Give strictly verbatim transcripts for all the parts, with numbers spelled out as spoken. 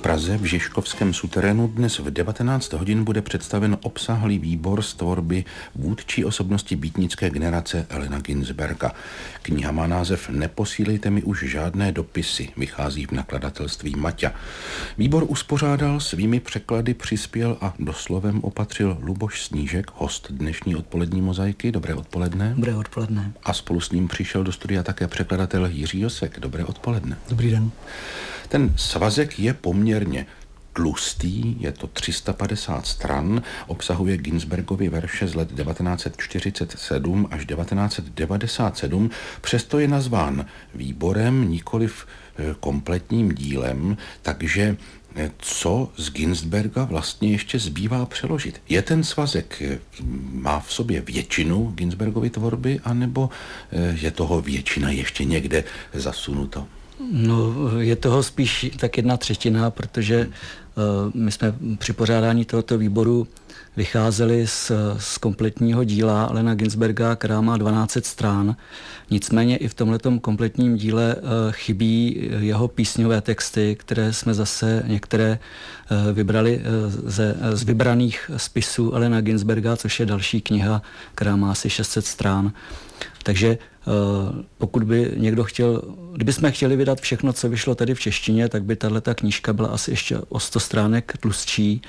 Praze v Žižkovském suterénu dnes v devatenáct hodin bude představen obsáhlý výbor z tvorby vůdčí osobnosti beatnické generace Allena Ginsberga. Kniha má název Neposílejte mi už žádné dopisy, vychází v nakladatelství Maťa. Výbor uspořádal, svými překlady přispěl a doslovem opatřil Luboš Snížek, host dnešní odpolední mozaiky. Dobré odpoledne. Dobré odpoledne. A spolu s ním přišel do studia také překladatel Jiří Josek. Dobré odpoledne. Dobrý den. Ten svazek je poměrně tlustý, je to tři sta padesát stran, obsahuje Ginsbergovy verše z let devatenáct set čtyřicet sedm až devatenáct set devadesát sedm, přesto je nazván výborem, nikoliv kompletním dílem, takže co z Ginsberga vlastně ještě zbývá přeložit? Je ten svazek, má v sobě většinu Ginsbergovy tvorby, anebo je toho většina ještě někde zasunuto? No, je toho spíš tak jedna třetina, protože uh, my jsme při pořádání tohoto výboru vycházeli z, z kompletního díla Allena Ginsberga, která má dvanáct set strán. Nicméně i v tomhletom kompletním díle uh, chybí jeho písňové texty, které jsme zase některé uh, vybrali uh, ze, z vybraných spisů Allena Ginsberga, což je další kniha, která má asi šest set strán. Takže pokud by někdo chtěl, kdybychom chtěli vydat všechno, co vyšlo tady v češtině, tak by tahleta knížka byla asi ještě o sto stránek tlustší.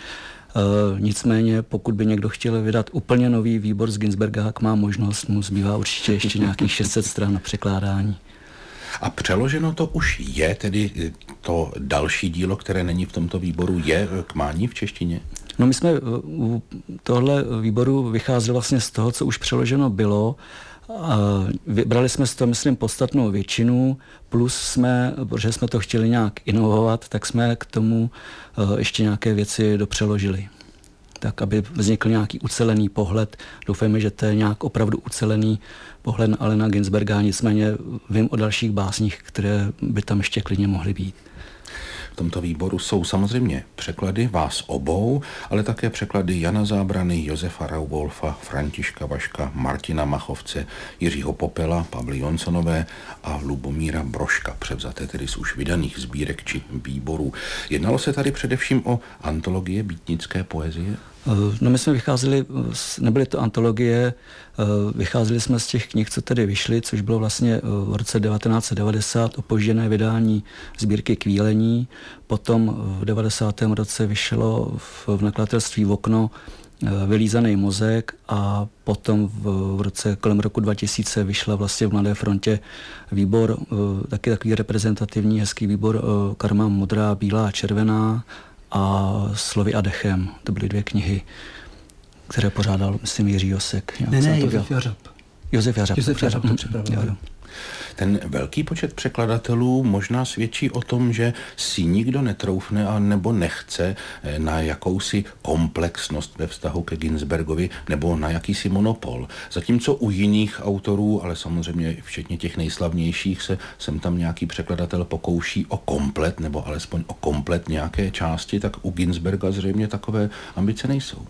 Nicméně, pokud by někdo chtěl vydat úplně nový výbor z Ginsberga, jak má možnost, mu zbývá určitě ještě nějakých šest set stran na překládání. A přeloženo to už je, tedy to další dílo, které není v tomto výboru, je k mání v češtině? No, my jsme u tohle výboru vycházeli vlastně z toho, co už přeloženo bylo. Vybrali jsme z toho, myslím, podstatnou většinu, plus jsme, protože jsme to chtěli nějak inovovat, tak jsme k tomu ještě nějaké věci dopřeložili. Tak, aby vznikl nějaký ucelený pohled. Doufejme, že to je nějak opravdu ucelený pohled na Allena Ginsberga, nicméně vím o dalších básních, které by tam ještě klidně mohly být. V tomto výboru jsou samozřejmě překlady vás obou, ale také překlady Jana Zábrany, Josefa Raubwolfa, Františka Vaška, Martina Machovce, Jiřího Popela, Pavly Jonsonové a Lubomíra Brožka, převzaté tedy z už vydaných sbírek či výborů. Jednalo se tady především o antologie beatnické poezie? No, my jsme vycházeli, nebyly to antologie, vycházeli jsme z těch knih, co tady vyšly, což bylo vlastně v roce devatenáct set devadesát opožděné vydání sbírky Kvílení, potom v devadesátém roce vyšlo v, v nakladatelství Okno Vylízaný mozek a potom v, v roce kolem roku dva tisíce vyšla vlastně v Mladé frontě výbor, taky takový reprezentativní, hezký výbor Karma modrá, bílá a červená a Slovy a dechem. To byly dvě knihy, které pořádal, myslím, Jiří Josek. Ne, ne, Josef Jařab. Josef Jařab. Josef Jařab to připravil. Ten velký počet překladatelů možná svědčí o tom, že si nikdo netroufne a nebo nechce na jakousi komplexnost ve vztahu ke Ginsbergovi nebo na jakýsi monopol. Zatímco u jiných autorů, ale samozřejmě včetně těch nejslavnějších, se sem tam nějaký překladatel pokouší o komplet nebo alespoň o komplet nějaké části, tak u Ginsberga zřejmě takové ambice nejsou.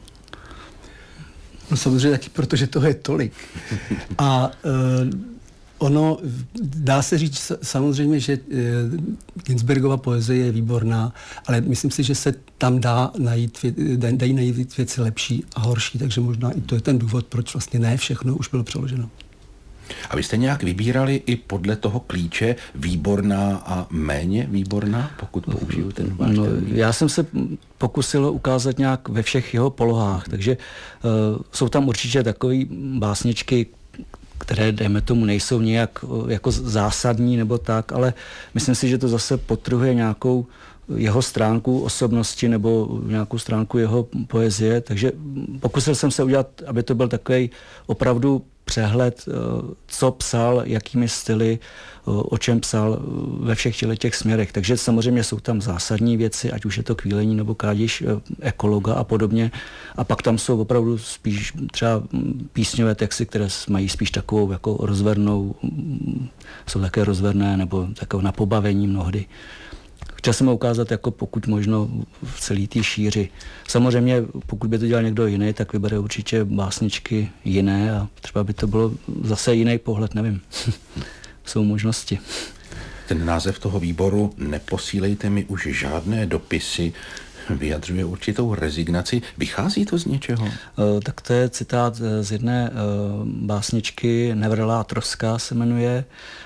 No samozřejmě taky, protože toho je tolik. A e, ono, dá se říct samozřejmě, že Ginsbergova poezie je výborná, ale myslím si, že se tam dá najít, dají najít věci lepší a horší, takže možná i to je ten důvod, proč vlastně ne všechno už bylo přeloženo. A vy jste nějak vybírali i podle toho klíče výborná a méně výborná, pokud použiju ten váš no, termín? Já jsem se pokusil ukázat nějak ve všech jeho polohách, takže uh, jsou tam určitě takové básničky, které, dejme tomu, nejsou nějak jako zásadní nebo tak, ale myslím si, že to zase podtrhuje nějakou jeho stránku osobnosti nebo nějakou stránku jeho poezie, takže pokusil jsem se udělat, aby to byl takový opravdu přehled, co psal, jakými styly, o čem psal ve všech těch směrech. Takže samozřejmě jsou tam zásadní věci, ať už je to Kvílení nebo Krádež ekologa a podobně. A pak tam jsou opravdu spíš třeba písňové texty, které mají spíš takovou jako rozvernou, jsou také rozverné nebo takové na pobavení mnohdy. Chtěl jsem ho ukázat jako pokud možno v celé té šíři. Samozřejmě, pokud by to dělal někdo jiný, tak vybere určitě básničky jiné a třeba by to bylo zase jiný pohled, nevím. Jsou možnosti. Ten název toho výboru Neposílejte mi už žádné dopisy vyjadřuje určitou rezignaci. Vychází to z něčeho? Tak to je citát z jedné básničky Nevrlá troska se jmenuje.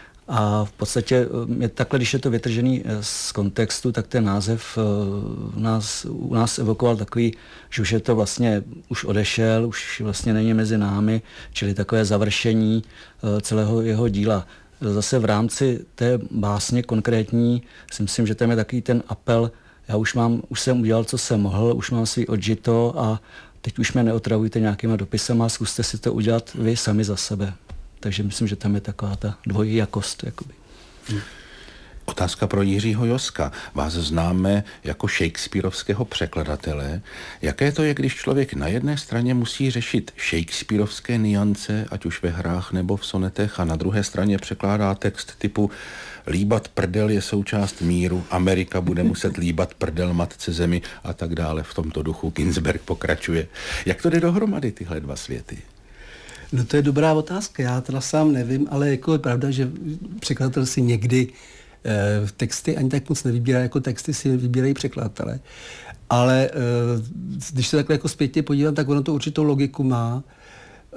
A v podstatě je takhle, když je to vytržený z kontextu, tak ten název u nás, u nás evokoval takový, že už je to vlastně, už odešel, už vlastně není mezi námi, čili takové završení celého jeho díla. Zase v rámci té básně konkrétní si myslím, že tam je takový ten apel, já už mám, už jsem udělal, co jsem mohl, už mám svý odžito a teď už mě neotravujte nějakýma dopisama, zkuste si to udělat vy sami za sebe. Takže myslím, že tam je taková ta dvojí jakost. Jakoby. Hmm. Otázka pro Jiřího Joska. Vás známe jako shakespearovského překladatele. Jaké to je, když člověk na jedné straně musí řešit shakespearovské niance, ať už ve hrách nebo v sonetech, a na druhé straně překládá text typu líbat prdel je součást míru, Amerika bude muset líbat prdel matce zemi a tak dále. V tomto duchu Ginsberg pokračuje. Jak to jde dohromady, tyhle dva světy? No to je dobrá otázka, já teda sám nevím, ale jako je pravda, že překladatel si někdy eh, texty ani tak moc nevybírá, jako texty si vybírají překladatelé. Ale eh, když se takhle jako zpětně podívám, tak ono to určitou logiku má. Eh,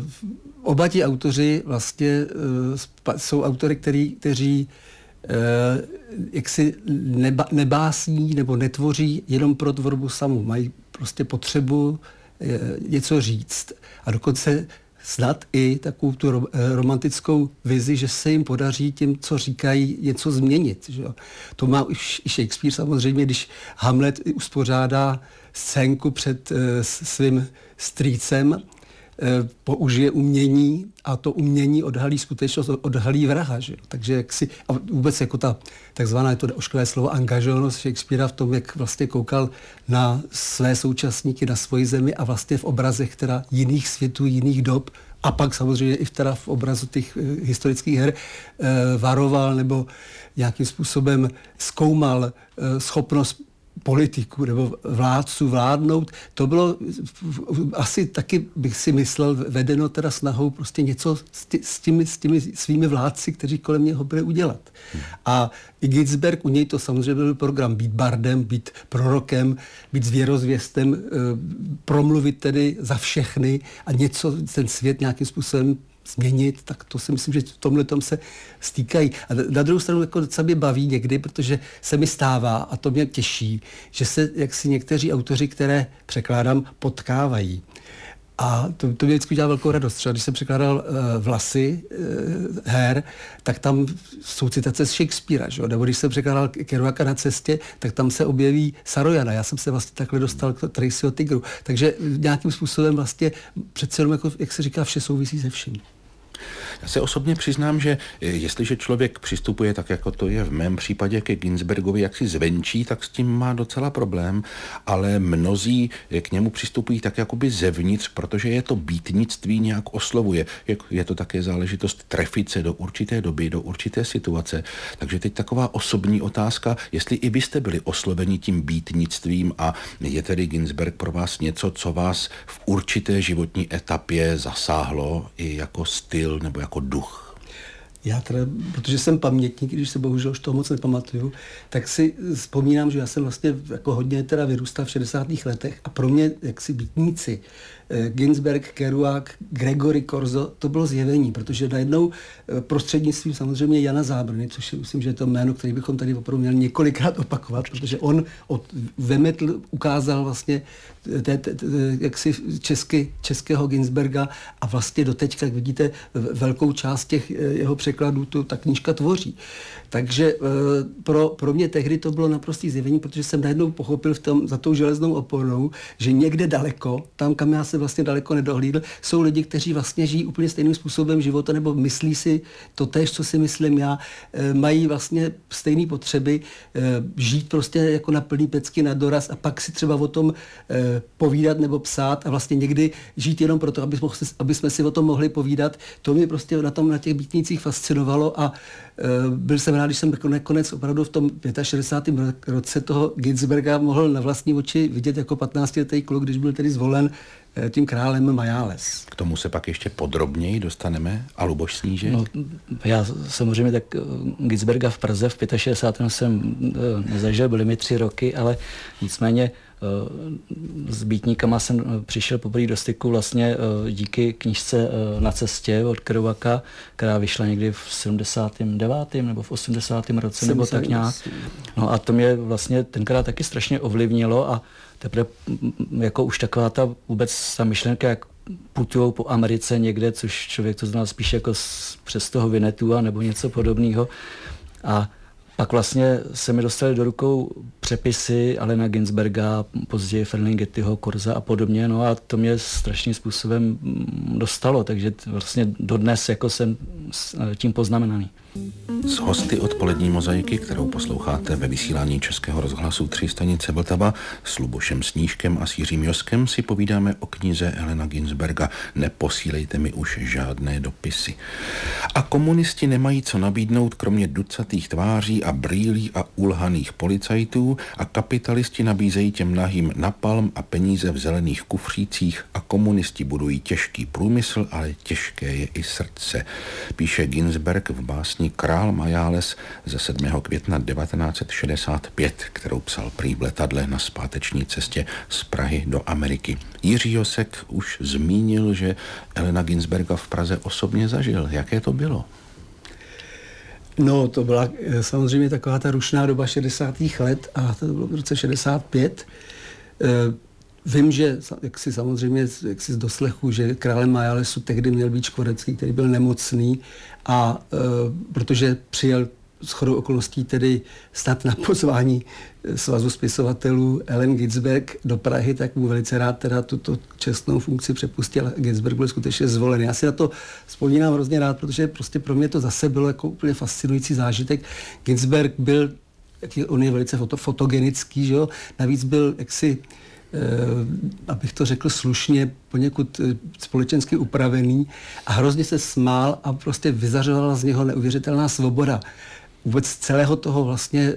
oba ti autoři vlastně eh, jsou autory, který, kteří eh, jaksi neba, nebásní nebo netvoří jenom pro tvorbu samu. Mají prostě potřebu eh, něco říct a dokonce snad i takovou tu romantickou vizi, že se jim podaří tím, co říkají, něco změnit. Že jo? To má už i Shakespeare samozřejmě, když Hamlet uspořádá scénku před uh, svým strýcem, uh, použije umění a to umění odhalí skutečnost, odhalí vraha. Že jo? Takže jak si, a vůbec jako ta takzvaná, je to ošklivé slovo, angažovanost Shakespearea v tom, jak vlastně koukal na své současníky, na svoji zemi a vlastně v obrazech teda jiných světů, jiných dob a pak samozřejmě i teda v obrazu těch uh, historických her uh, varoval nebo nějakým způsobem zkoumal uh, schopnost politiků nebo vládců vládnout. To bylo asi taky, bych si myslel, vedeno teda snahou prostě něco s těmi, s těmi svými vládci, kteří kolem něho byli udělat. Hmm. A i Ginsberg, u něj to samozřejmě byl program být bardem, být prorokem, být zvěrozvěstem, promluvit tedy za všechny a něco, ten svět nějakým způsobem změnit, tak to si myslím, že v tomhle tom se stýkají. A na druhou stranu jako docela mě baví někdy, protože se mi stává, a to mě těší, že se jaksi někteří autoři, které překládám, potkávají. A to, to mě vždycky udělá velkou radost. Třeba když jsem překládal uh, Vlasy uh, her, tak tam jsou citace z Shakespearea, že? Nebo když jsem překládal Kerouaka Na cestě, tak tam se objeví Sarojana. Já jsem se vlastně takhle dostal k Tracyho tygru. Takže nějakým způsobem vlastně přece jenom, jako, jak se říká, vše souvisí se vším. Já se osobně přiznám, že jestliže člověk přistupuje tak, jako to je v mém případě ke Ginsbergovi, jak si zvenčí, tak s tím má docela problém, ale mnozí k němu přistupují tak jakoby zevnitř, protože je to býtnictví nějak oslovuje. Je to také záležitost trefit se do určité doby, do určité situace. Takže teď taková osobní otázka, jestli i vy jste byli osloveni tím býtnictvím a je tedy Ginsberg pro vás něco, co vás v určité životní etapě zasáhlo i jako styl nebo jako duch? Já teda, protože jsem pamětník, když se bohužel už toho moc nepamatuju, tak si vzpomínám, že já jsem vlastně jako hodně teda vyrůstal v šedesátých letech a pro mě jaksi býtníci, Ginsberg, Kerouac, Gregory Corso, to bylo zjevení, protože najednou prostřednictvím samozřejmě Jana Zábrny, což je, myslím, že je to jméno, který bychom tady opravdu měli několikrát opakovat, protože on od, vemetl, ukázal vlastně té, té, té, jaksi česky, českého Ginsberga a vlastně doteď, jak vidíte, velkou část těch jeho překladů to ta knížka tvoří. Takže pro, pro mě tehdy to bylo naprostý zjevení, protože jsem najednou pochopil v tom, za tou železnou oponou, že někde daleko, tam, kam já se vlastně daleko nedohlídl, jsou lidi, kteří vlastně žijí úplně stejným způsobem života, nebo myslí si to též, co si myslím já, mají vlastně stejné potřeby, žít prostě jako na plný pecky na doraz a pak si třeba o tom povídat nebo psát a vlastně někdy žít jenom proto, aby jsme, aby jsme si o tom mohli povídat. To mě prostě na tom, na těch býtnících fascinovalo a byl jsem rád, když jsem nakonec opravdu v tom šedesátém pátém roce toho Ginsberga mohl na vlastní oči vidět jako patnáctiletý kluk, když byl tedy zvolen tím králem Majáles. K tomu se pak ještě podrobněji dostaneme. A Luboš Snížek? No, já samozřejmě tak Ginsberga v Praze v šedesátém pátém jsem nezažil, byly mi tři roky, ale nicméně s Býtníkama jsem přišel poprvé do styku vlastně díky knížce Na cestě od Kerouaka, která vyšla někdy v sedmdesátém devátém nebo v osmdesátém roce nebo tak nějak. No a to mě vlastně tenkrát taky strašně ovlivnilo a teprve jako už taková ta vůbec ta myšlenka, jak putujou po Americe někde, což člověk to znal spíš jako z, přes toho Vinetua nebo něco podobného. A pak vlastně se mi dostaly do rukou přepisy Allena Ginsberga, později Ferlinghettiho, Korza a podobně, no a to mě strašným způsobem dostalo, takže vlastně dodnes jako jsem tím poznamenaný. S hosty odpolední mozaiky, kterou posloucháte ve vysílání Českého rozhlasu tři stanice Vltava, s Lubošem Snížkem a s Jiřím Joskem si povídáme o knize Allena Ginsberga Neposílejte mi už žádné dopisy. A komunisti nemají co nabídnout kromě ducatých tváří a brýlí a ulhaných policajtů a kapitalisti nabízejí těm nahým napalm a peníze v zelených kufřících a komunisti budují těžký průmysl, ale těžké je i srdce. Píše Ginsberg v básni Král Majáles ze sedmého května devatenáct set šedesát pět, kterou psal prý v letadle na zpáteční cestě z Prahy do Ameriky. Jiří Josek už zmínil, že Allena Ginsberga v Praze osobně zažil. Jaké to bylo? No, to byla samozřejmě taková ta rušná doba šedesátých let a to bylo v roce šedesát pět. Vím, že jak si samozřejmě jak si z doslechu, že králem Majálesu tehdy měl být Škvorecký, který byl nemocný a e, protože přijel shodou okolností tedy snad na pozvání Svazu spisovatelů Allen Ginsberg do Prahy, tak mu velice rád teda tuto čestnou funkci přepustil. Ginsberg byl skutečně zvolen. Já si na to vzpomínám hrozně rád, protože prostě pro mě to zase bylo jako úplně fascinující zážitek. Ginsberg byl, on je velice foto, fotogenický, že jo? Navíc byl jaksi abych to řekl slušně, poněkud společensky upravený a hrozně se smál a prostě vyzařovala z něho neuvěřitelná svoboda. Vůbec celého toho vlastně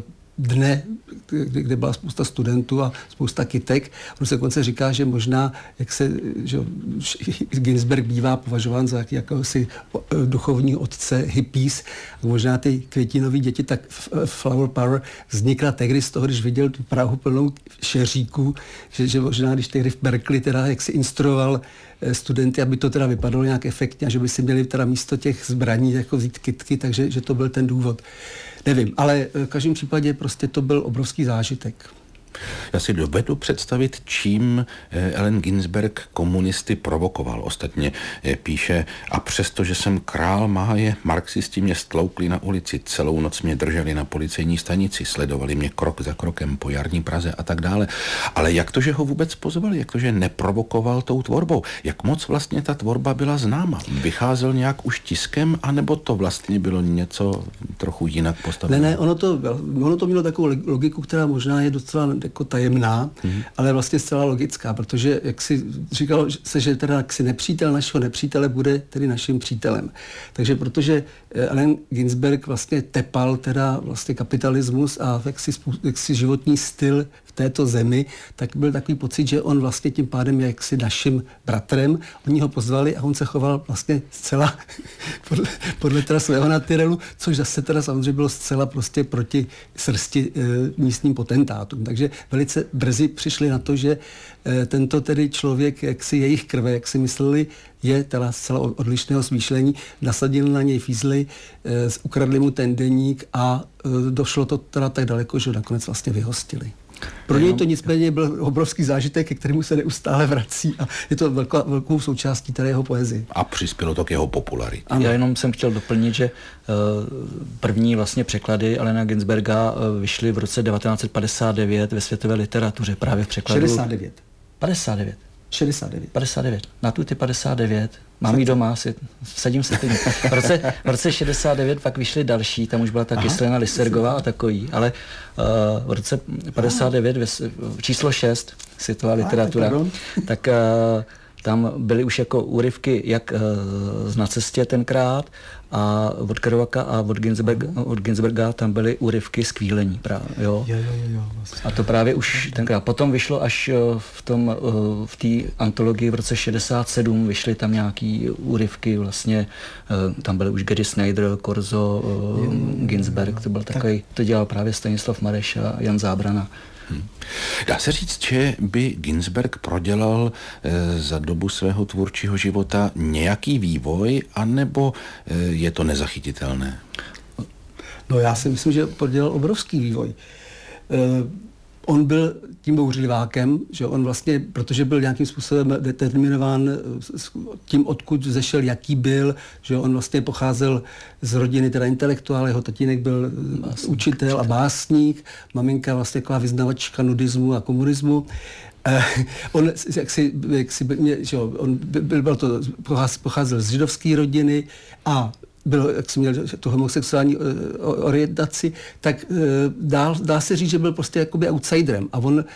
dne, kde byla spousta studentů a spousta kytek. On se konce říká, že možná, jak se, že Ginsberg bývá považován za jakousi duchovní otce hippies, a možná ty květinové děti, tak Flower Power vznikla tehdy z toho, když viděl tu Prahu plnou šeříků, že, že možná, když tehdy v Berkeley teda jak si instruoval studenty, aby to teda vypadalo nějak efektně a že by si měli teda místo těch zbraní jako vzít kytky, takže že to byl ten důvod. Nevím, ale v každém případě prostě to byl obrovský zážitek. Já si dovedu představit, čím Allen Ginsberg komunisty provokoval. Ostatně píše, a přesto, že jsem král máje, marxisti mě stloukli na ulici, celou noc mě drželi na policejní stanici, sledovali mě krok za krokem po jarní Praze a tak dále. Ale jak to, že ho vůbec pozvali, jak to, že neprovokoval tou tvorbou? Jak moc vlastně ta tvorba byla známa? Vycházel nějak už tiskem, anebo to vlastně bylo něco trochu jinak postavené? Ne, ne, ono to, ono to mělo takovou logiku, která možná je docela jako tajemná, mm-hmm. ale vlastně zcela logická, protože jak si říkalo se, že teda jak si nepřítel našeho nepřítele bude tedy naším přítelem. Takže protože Allen Ginsberg vlastně tepal teda vlastně kapitalismus a jaksi, jaksi životní styl v této zemi, tak byl takový pocit, že on vlastně tím pádem je jaksi naším bratrem. Oni ho pozvali a on se choval vlastně zcela podle, podle teda svého natyrelu, což zase teda samozřejmě bylo zcela prostě proti srsti e, místním potentátům. Takže velice brzy přišli na to, že e, tento tedy člověk, jak si jejich krve, jak si mysleli, je teda zcela odlišného smýšlení, nasadili na něj fízly, e, ukradli mu ten deník a e, došlo to teda tak daleko, že ho nakonec vlastně vyhostili. Pro něj to nicméně byl obrovský zážitek, ke kterému se neustále vrací a je to velká, velkou součástí té jeho poezie. A přispělo to k jeho popularitě. Já jenom jsem chtěl doplnit, že uh, první vlastně překlady Allena Ginsberga uh, vyšly v roce devatenáct set padesát devět ve světové literatuře, právě v překladu... šedesát devět. padesát devět. šedesát devět. padesát devět. Na tuty padesát devět. Mám jí doma, si, sadím se tím. V roce, v roce šedesát devět pak vyšly další, tam už byla ta Kyselina Lysergová a takový, ale uh, v roce padesát devět, ve, číslo šest, světová literatura, tak uh, tam byly už jako úryvky jak z Na cestě tenkrát a od Kerouaka a od Ginsberga, od Ginsberga tam byly úryvky z Kvílení právě, jo. Jo, jo, jo, vlastně. A to právě už tenkrát. Potom vyšlo až v tom, v té antologii v roce šedesát sedm vyšly tam nějaký úryvky vlastně, tam byly už Gary Snyder, Korzo, jo, Ginsberg, to byl takový, to dělal právě Stanislav Mareš a Jan Zábrana. Hmm. Dá se říct, že by Ginsberg prodělal e, za dobu svého tvůrčího života nějaký vývoj, anebo e, je to nezachytitelné? No já si myslím, že prodělal obrovský vývoj. E, on byl tím bouřlivákem, že on vlastně, protože byl nějakým způsobem determinován tím, odkud zešel, jaký byl, že on vlastně pocházel z rodiny teda intelektuál, jeho tatínek byl básník, učitel a básník, maminka vlastně taková vyznavačka nudismu a komunismu. Eh, on, jak si, jak si, že on byl, byl to, pocházel z židovské rodiny a byl, jak jsem měl tu homosexuální uh, orientaci, tak uh, dá, dá se říct, že byl prostě jakoby outsiderem. A on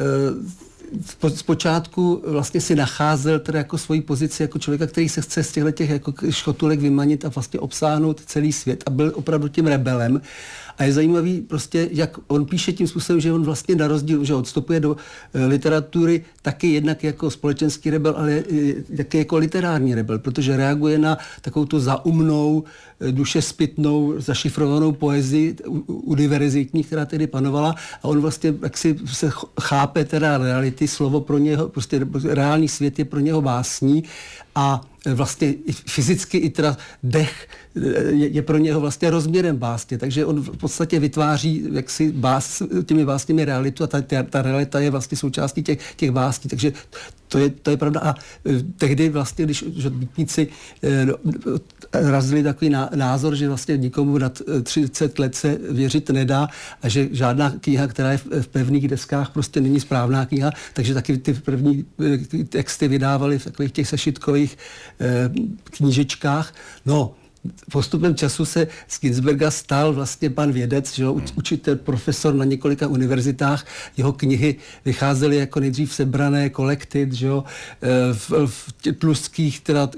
uh, zpočátku vlastně si nacházel teda jako svoji pozici jako člověka, který se chce z těchto těch jako škotulek vymanit a vlastně obsáhnout celý svět a byl opravdu tím rebelem. A je zajímavý prostě, jak on píše tím způsobem, že on vlastně na rozdíl, že odstupuje do e, literatury taky jednak jako společenský rebel, ale e, taky jako literární rebel, protože reaguje na takovou tu zaumnou, e, dušespytnou, zašifrovanou poezii univerzitní, která tedy panovala a on vlastně jaksi se chápe teda reality, slovo pro něho, prostě reálný svět je pro něho básní a vlastně fyzicky i teda dech je, je pro něho vlastně rozměrem básně, takže on v podstatě vytváří jaksi bás, těmi básněmi realitu a ta, ta, ta realita je vlastně součástí těch, těch básní, takže to je, to je pravda a tehdy vlastně, když žodbítníci eh, razili takový ná, názor, že vlastně nikomu nad třicet let se věřit nedá a že žádná kniha, která je v, v pevných deskách, prostě není správná kniha, takže taky ty první ty texty vydávali v takových těch sešitkových eh, knížečkách. No, postupem času se z Ginsberga stal vlastně pan vědec, že jo, učitel, profesor na několika univerzitách. Jeho knihy vycházely jako nejdřív sebrané kolekty, že jo, v, v tlustských, teda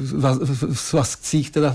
v svazcích, teda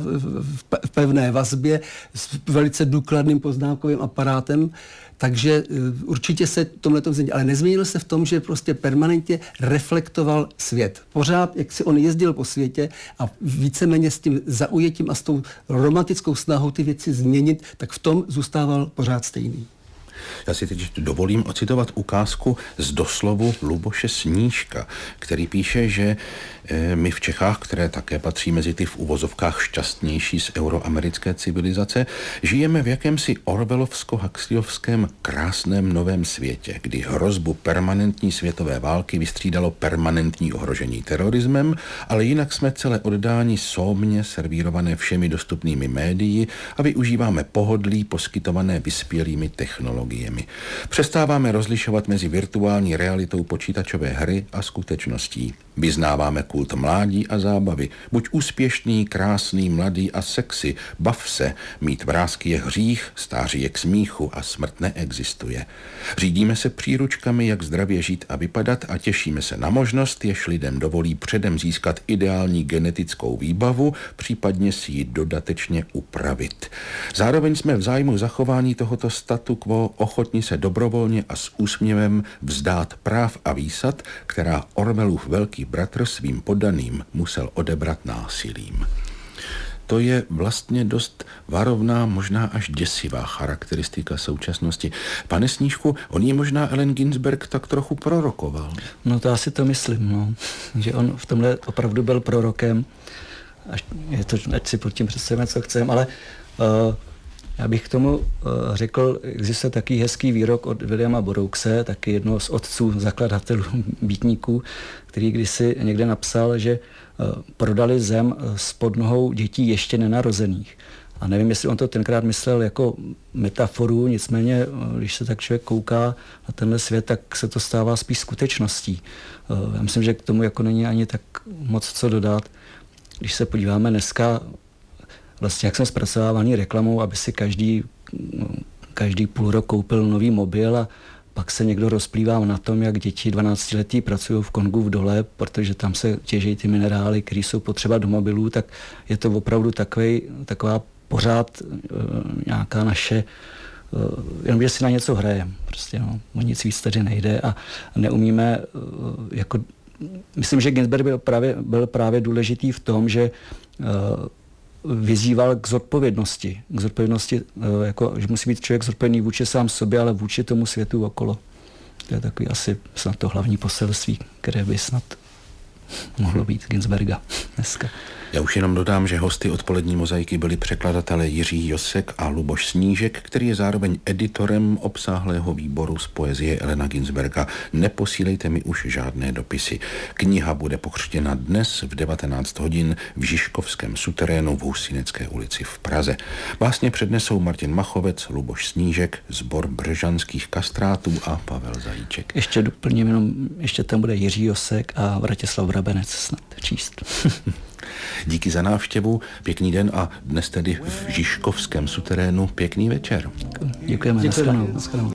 v pevné vazbě s velice důkladným poznámkovým aparátem. Takže určitě se tomhletom změnil, ale nezměnil se v tom, že prostě permanentně reflektoval svět. Pořád, jak si on jezdil po světě a víceméně s tím zaujetím a s tou romantickou snahou ty věci změnit, tak v tom zůstával pořád stejný. Já si teď dovolím ocitovat ukázku z doslovu Luboše Snížka, který píše, že my v Čechách, které také patří mezi ty v uvozovkách šťastnější z euroamerické civilizace, žijeme v jakémsi orwellovsko-huxleyovském krásném novém světě, kdy hrozbu permanentní světové války vystřídalo permanentní ohrožení terorismem, ale jinak jsme celé oddáni sómně servírované všemi dostupnými médii a využíváme pohodlí poskytované vyspělými technologiemi. Přestáváme rozlišovat mezi virtuální realitou počítačové hry a skutečností. Vyznáváme kult mládí a zábavy. Buď úspěšný, krásný, mladý a sexy. Bav se. Mít vrásky je hřích, stáří je k smíchu a smrt neexistuje. Řídíme se příručkami, jak zdravě žít a vypadat a těšíme se na možnost, jež lidem dovolí předem získat ideální genetickou výbavu, případně si ji dodatečně upravit. Zároveň jsme v zájmu zachování tohoto statu quo ochotni se dobrovolně a s úsměvem vzdát práv a výsad, která Orwellův velký bratr svým poddaným musel odebrat násilím. To je vlastně dost varovná, možná až děsivá charakteristika současnosti. Pane Snížku, on ji možná Allen Ginsberg tak trochu prorokoval. No to asi to myslím, no. Že on v tomhle opravdu byl prorokem. Až, je to, ať si pod tím představíme, co chceme, ale uh, já bych k tomu uh, řekl, existuje takový hezký výrok od Williama Burroughse, taky jednoho z otců zakladatelů býtníků, který kdysi někde napsal, že uh, prodali zem spod nohou dětí ještě nenarozených. A nevím, jestli on to tenkrát myslel jako metaforu, nicméně, uh, když se tak člověk kouká na tenhle svět, tak se to stává spíš skutečností. Uh, já myslím, že k tomu jako není ani tak moc co dodat. Když se podíváme dneska, vlastně jak jsme zpracovávaný reklamou, aby si každý, každý půl rok koupil nový mobil a pak se někdo rozplývá na tom, jak děti dvanáctiletí pracují v Kongu v dole, protože tam se těžejí ty minerály, které jsou potřeba do mobilů, tak je to opravdu takovej, taková pořád uh, nějaká naše, uh, jenom že si na něco hrajeme. Prostě no, o nic víc tady nejde a neumíme uh, jako, myslím, že Ginsberg byl právě, byl právě důležitý v tom, že uh, vyzýval k zodpovědnosti. K zodpovědnosti, uh, jako, že musí být člověk zodpovědný vůči sám sobě, ale vůči tomu světu okolo. To je takový asi snad to hlavní poselství, které by snad mohlo být Ginsberga dneska. Já už jenom dodám, že hosty odpolední mozaiky byli překladatelé Jiří Josek a Luboš Snížek, který je zároveň editorem obsáhlého výboru z poezie Elena Ginsberga. Neposílejte mi už žádné dopisy. Kniha bude pokřtěna dnes v devatenáct hodin v Žižkovském suterénu v Husinecké ulici v Praze. Básně přednesou Martin Machovec, Luboš Snížek, sbor Bržanských kastrátů a Pavel Zajíček. Ještě doplním, jenom ještě tam bude Jiří Josek a Vratislav Vrabenec snad číst. Díky za návštěvu, pěkný den a dnes tedy v Žižkovském suterénu pěkný večer. Děkujeme. Děkujeme.